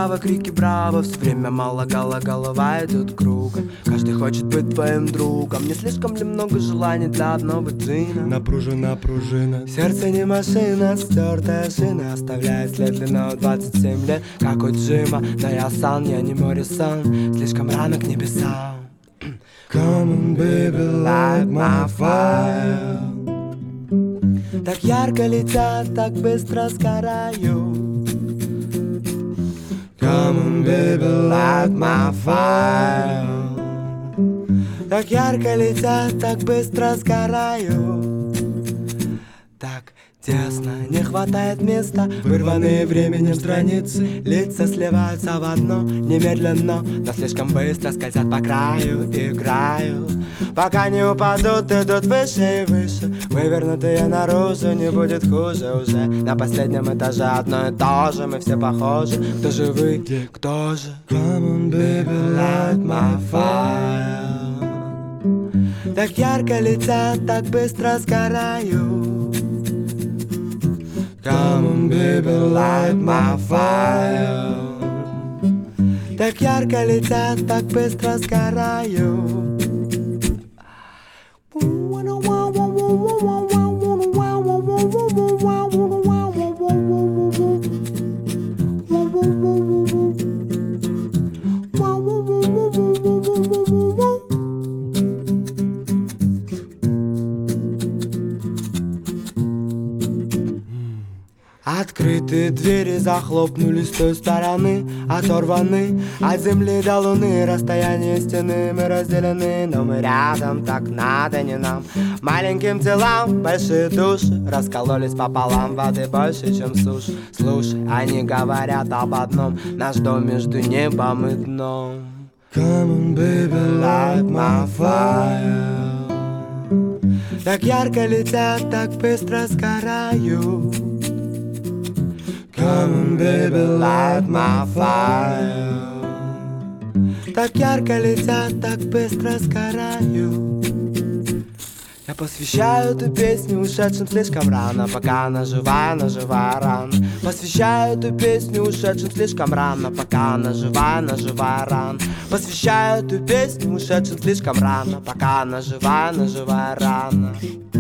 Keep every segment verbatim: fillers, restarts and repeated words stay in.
слава, крики браво. Все время мало голова, голова идет кругом. Каждый хочет быть твоим другом. Не слишком ли много желаний для одного джина? Напружена пружина. Сердце не машина, стертая шина оставляет след длиной двадцать семь лет, как у Джима. Но я сан, я не Моррисон, слишком рано к небесам. Come on, baby, light my fire. Так ярко летят, так быстро сгораю. Come on, baby, light my fire. Так ярко летят, так быстро сгораю. Так тесно, не хватает места. Вырванные временем страницы, лица сливаются в одно немедленно, но слишком быстро скользят по краю. Играю, пока не упадут, идут выше и выше. Вывернутые наружу, не будет хуже уже. На последнем этаже одно и то же, мы все похожи. Кто же вы, кто же? Come on, baby, light my fire. Так ярко летят, так быстро сгораю. Come on, baby, light my fire. Так ярко летят, так быстро сгораю. Открытые двери захлопнулись с той стороны, оторваны от земли до луны. Расстояние стены мы разделены, но мы рядом, так надо не нам. Маленьким телам большие души раскололись пополам, воды больше, чем суши. Слушай, они говорят об одном: наш дом между небом и дном. Come on, baby, light my fire. Так ярко летят, так быстро сгораю. Come on, baby, light my fire. Так ярко летят, так быстро сгораю. Я посвящаю эту песню ушедшим слишком рано, пока она живая, она живая рано. Посвящаю эту песню ушедшим слишком рано, пока она живая, она живая рано. Посвящаю эту песню ушедшим слишком рано, пока она живая, она живая рано.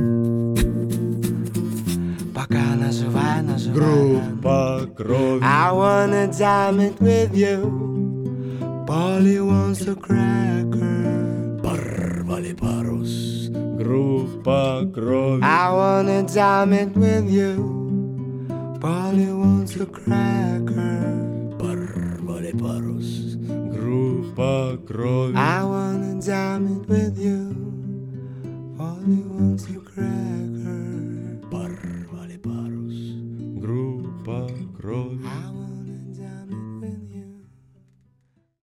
Пока она живая, она живая. Группа крови. I wanna jam it with you. Polly wants a cracker. Порвали парус. Группа крови. I wanna jam it with you. Polly wants a cracker. Порвали парус. Группа крови. I wanna jam it with you.